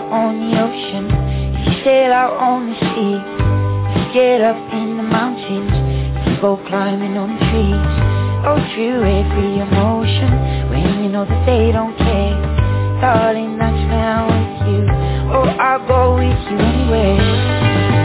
out on the ocean, if you sail out on the sea, if you get up in the mountains, if you go climbing on trees, go through every emotion when you know that they don't care. Darling, that's when I'm with you. Oh, I'll go with you anywhere.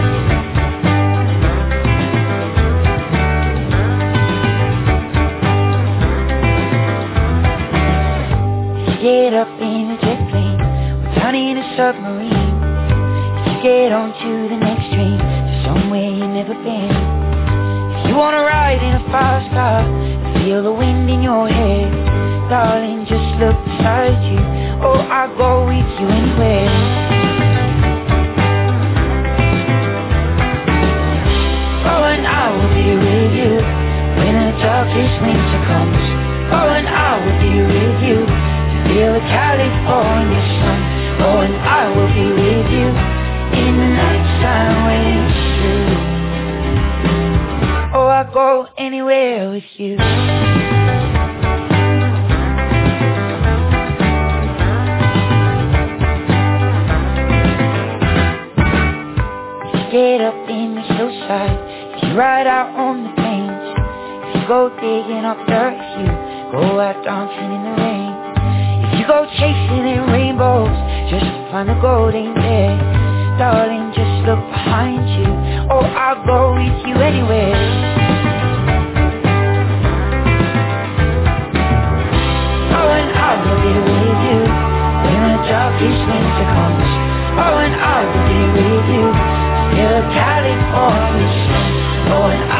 Get up in a jet plane, or down in a submarine. If you get on to the next train, to somewhere you've never been. If you wanna ride in a fast car, feel the wind in your hair, darling, just look beside you. Oh, I'll go with you anywhere. Oh, and I will be with you when the darkest winter comes. Oh, and I will be with you, feel the California sun. Oh, and I will be with you in the nighttime when it's true. Oh, I'll go anywhere with you. If you get up in the hillside, if you ride out on the plains, if you go digging up dirt, if you go out dancing in the rain, you go chasing in rainbows just to find the gold ain't there. Darling, just look behind you. Oh, I'll go with you anywhere. Oh, and I will be with you when the darkest winter comes. Oh, and I will be with you till the California sun. Oh, and